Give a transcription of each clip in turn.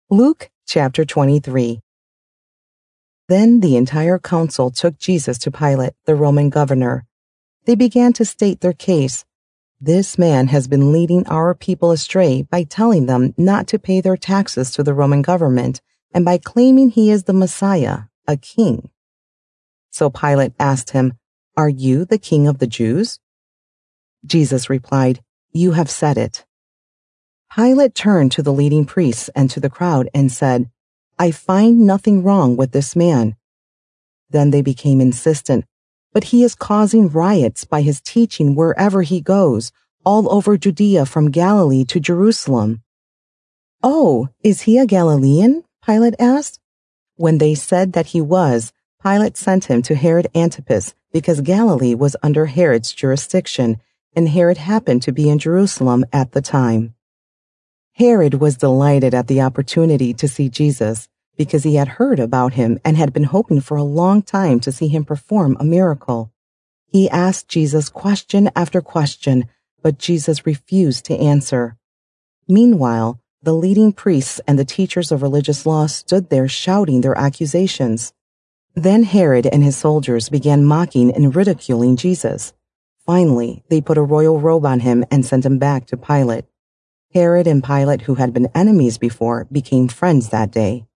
Luke chapter 23. Then the entire council took Jesus to Pilate, the Roman governor. They began to state their case. This man has been leading our people astray by telling them not to pay their taxes to the Roman government and by claiming he is the Messiah, a king. So Pilate asked him, "Are you the king of the Jews?" Jesus replied, "You have said it." Pilate turned to the leading priests and to the crowd and said, "I find nothing wrong with this man." Then they became insistent, "But he is causing riots by his teaching wherever he goes, all over Judea from Galilee to Jerusalem." "Oh, is he a Galilean?" Pilate asked. When they said that he was, Pilate sent him to Herod Antipas because Galilee was under Herod's jurisdiction, and Herod happened to be in Jerusalem at the time. Herod was delighted at the opportunity to see Jesus because he had heard about him and had been hoping for a long time to see him perform a miracle. He asked Jesus question after question, but Jesus refused to answer. Meanwhile, the leading priests and the teachers of religious law stood there shouting their accusations. Then Herod and his soldiers began mocking and ridiculing Jesus. Finally, they put a royal robe on him and sent him back to Pilate. Herod and Pilate, who had been enemies before, became friends that day.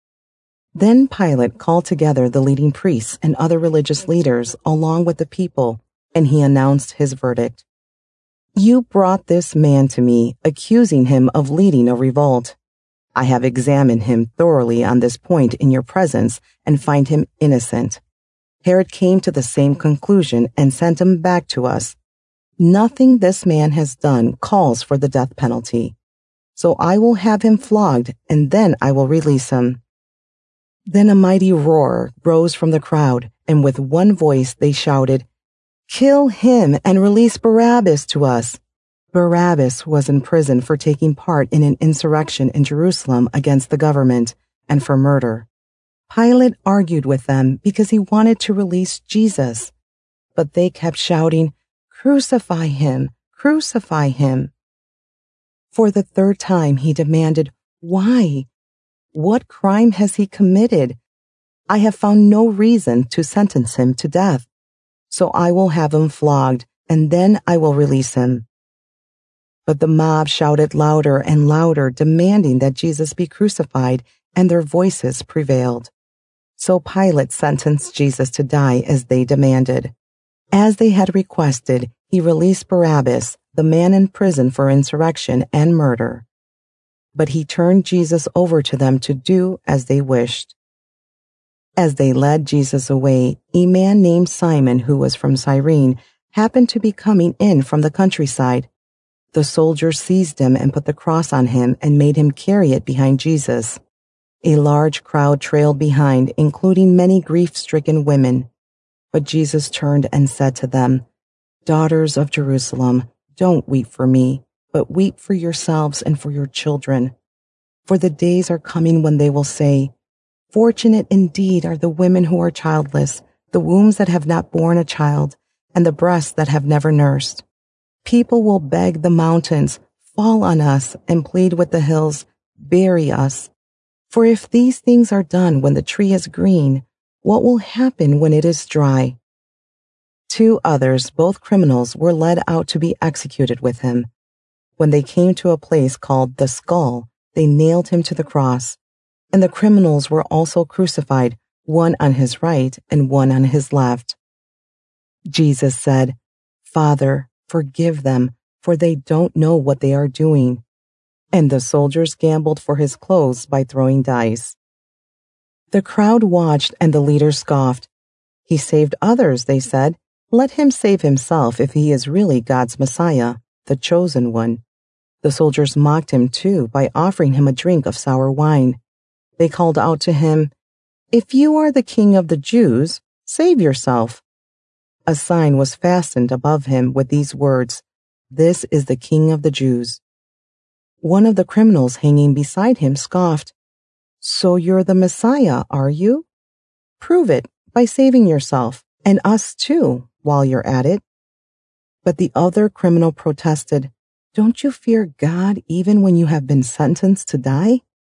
Then Pilate called together the leading priests and other religious leaders along with the people, and he announced his verdict. "You brought this man to me, accusing him of leading a revolt. I have examined him thoroughly on this point in your presence and find him innocent." Herod came to the same conclusion and sent him back to us. "Nothing this man has done calls for the death penalty. So I will have him flogged, and then I will release him." Then a mighty roar rose from the crowd, and with one voice they shouted, "Kill him and release Barabbas to us." Barabbas was in prison for taking part in an insurrection in Jerusalem against the government and for murder. Pilate argued with them because he wanted to release Jesus, but they kept shouting, "Crucify him! Crucify him!" For the third time he demanded, "Why? What crime has he committed? I have found no reason to sentence him to death. So I will have him flogged, and then I will release him." But the mob shouted louder and louder, demanding that Jesus be crucified, and their voices prevailed. So Pilate sentenced Jesus to die as they demanded. As they had requested, he released Barabbas, the man in prison for insurrection and murder. But he turned Jesus over to them to do as they wished. As they led Jesus away, a man named Simon, who was from Cyrene, happened to be coming in from the countryside. The soldiers seized him and put the cross on him and made him carry it behind Jesus. A large crowd trailed behind, including many grief-stricken women. But Jesus turned and said to them, "Daughters of Jerusalem, don't weep for me, but weep for yourselves and for your children. For the days are coming when they will say, 'Fortunate indeed are the women who are childless, the wombs that have not borne a child, and the breasts that have never nursed.' People will beg the mountains, 'Fall on us,' and plead with the hills, 'Bury us.' For if these things are done when the tree is green, what will happen when it is dry?" 2 others, both criminals, were led out to be executed with him. When they came to a place called the Skull, they nailed him to the cross, and the criminals were also crucified, one on his right and one on his left. Jesus said, "Father, forgive them, for they don't know what they are doing." And the soldiers gambled for his clothes by throwing dice. The crowd watched and the leaders scoffed. "He saved others," they said. "Let him save himself if he is really God's Messiah, the chosen one." The soldiers mocked him too by offering him a drink of sour wine. They called out to him, "If you are the king of the Jews, save yourself." A sign was fastened above him with these words, "This is the King of the Jews." One of the criminals hanging beside him scoffed, "So you're the Messiah, are you? Prove it by saving yourself, and us too, while you're at it." But the other criminal protested, "Don't you fear God even when you have been sentenced to die?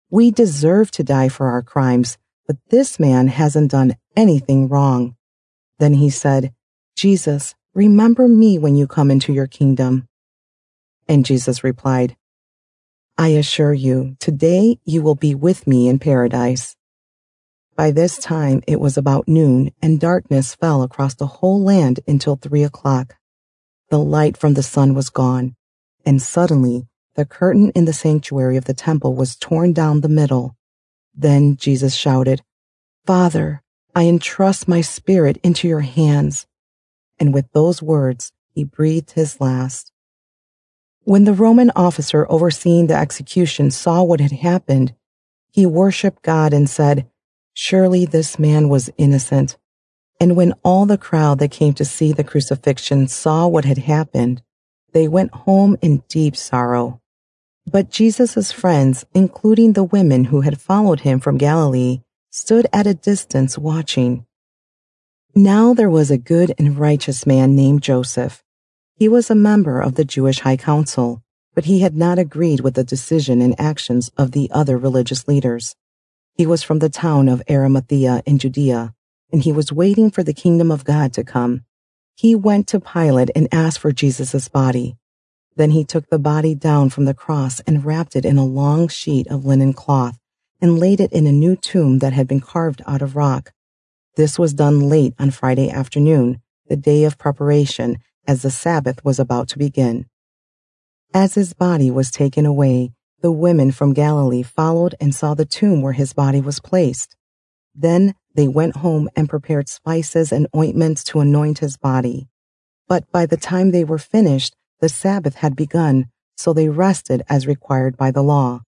We deserve to die for our crimes, but this man hasn't done anything wrong." Then he said, "Jesus, remember me when you come into your kingdom." And Jesus replied, "I assure you, today you will be with me in paradise." By this time it was about noon, and darkness fell across the whole land until 3 o'clock. The light from the sun was gone, and suddenly the curtain in the sanctuary of the temple was torn down the middle. Then Jesus shouted, "Father, I entrust my spirit into your hands." And with those words, he breathed his last. When the Roman officer overseeing the execution saw what had happened, he worshiped God and said, "Surely this man was innocent." And when all the crowd that came to see the crucifixion saw what had happened, they went home in deep sorrow. But Jesus' friends, including the women who had followed him from Galilee, stood at a distance watching. Now there was a good and righteous man named Joseph. He was a member of the Jewish High Council, but he had not agreed with the decision and actions of the other religious leaders. He was from the town of Arimathea in Judea, and he was waiting for the kingdom of God to come. He went to Pilate and asked for Jesus' body. Then he took the body down from the cross and wrapped it in a long sheet of linen cloth and laid it in a new tomb that had been carved out of rock. This was done late on Friday afternoon, the day of preparation, as the Sabbath was about to begin. As his body was taken away, the women from Galilee followed and saw the tomb where his body was placed. Then they went home and prepared spices and ointments to anoint his body. But by the time they were finished, the Sabbath had begun, so they rested as required by the law.